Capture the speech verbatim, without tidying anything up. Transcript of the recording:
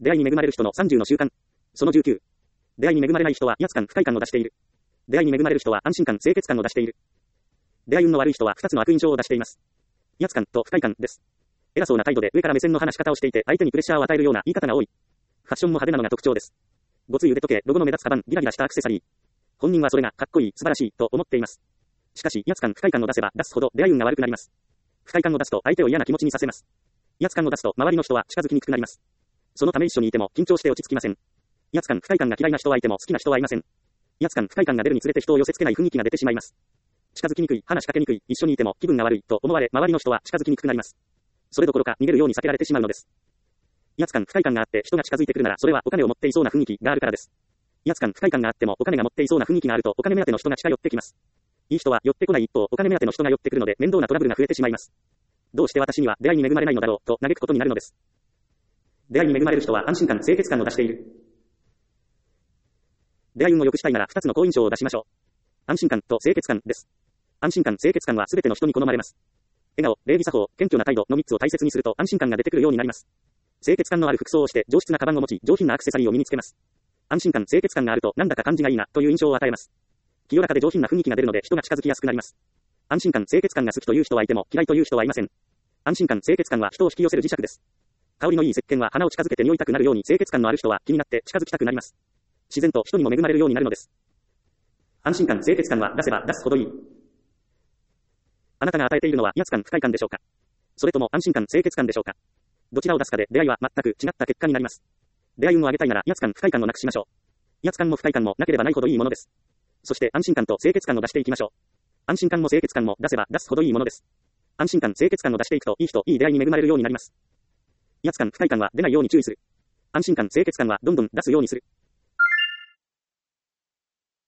出会いに恵まれる人のさんじゅうの習慣。そのじゅうきゅう。出会いに恵まれない人は威圧感、不快感を出している。出会いに恵まれる人は安心感、清潔感を出している。出会い運の悪い人はふたつの悪印象を出しています。威圧感と不快感です。偉そうな態度で上から目線の話し方をしていて相手にプレッシャーを与えるような言い方が多い。ファッションも派手なのが特徴です。ごつい腕時計、ロゴの目立つカバン、ギラギラしたアクセサリー。本人はそれがかっこいい、素晴らしいと思っています。しかし、威圧感、不快感を出せば出すほど出会い運が悪くなります。不快感を出すと相手を嫌な気持ちにさせます。威圧感を出すと周りの人は近づきにくくなります。そのため一緒にいても緊張して落ち着きません。威圧感、不快感が嫌いな人はいても好きな人はいません。威圧感、不快感が出るにつれて人を寄せ付けない雰囲気が出てしまいます。近づきにくい、話しかけにくい、一緒にいても気分が悪いと思われ、周りの人は近づきにくくなります。それどころか逃げるように避けられてしまうのです。威圧感、不快感があって人が近づいてくるならそれはお金を持っていそうな雰囲気があるからです。威圧感、不快感があってもお金が持っていそうな雰囲気があるとお金目当ての人が近寄ってきます。いい人は寄ってこない一方、お金目当ての人が寄ってくるので面倒なトラブルが増えてしまいます。どうして私には出会いに恵まれないのだろうと嘆くことになるのです。出会いに恵まれる人は安心感、清潔感を出している。出会い運を良くしたいならふたつの好印象を出しましょう。安心感と清潔感です。安心感、清潔感はすべての人に好まれます。笑顔、礼儀作法、謙虚な態度のみっつを大切にすると安心感が出てくるようになります。清潔感のある服装をして上質なカバンを持ち上品なアクセサリーを身につけます。安心感、清潔感があるとなんだか感じがいいなという印象を与えます。清らかで上品な雰囲気が出るので人が近づきやすくなります。安心感、清潔感が好きという人はいても嫌いという人はいません。安心感、清潔感は人を引き寄せる磁石です。香りのいい石鹸は鼻を近づけて匂いたくなるように清潔感のある人は気になって近づきたくなります。自然と人にも恵まれるようになるのです。安心感、清潔感は出せば出すほどいい。あなたが与えているのは威圧感、不快感でしょうか？それとも安心感、清潔感でしょうか？どちらを出すかで出会いは全く違った結果になります。出会い運を上げたいなら威圧感、不快感をなくしましょう。威圧感も不快感もなければないほどいいものです。そして安心感と清潔感を出していきましょう。安心感も清潔感も出せば出すほどいいものです。安心感、清潔感を出していくといい人、いい出会いに恵まれるようになります。威圧感、不快感は出ないように注意する。安心感、清潔感はどんどん出すようにする。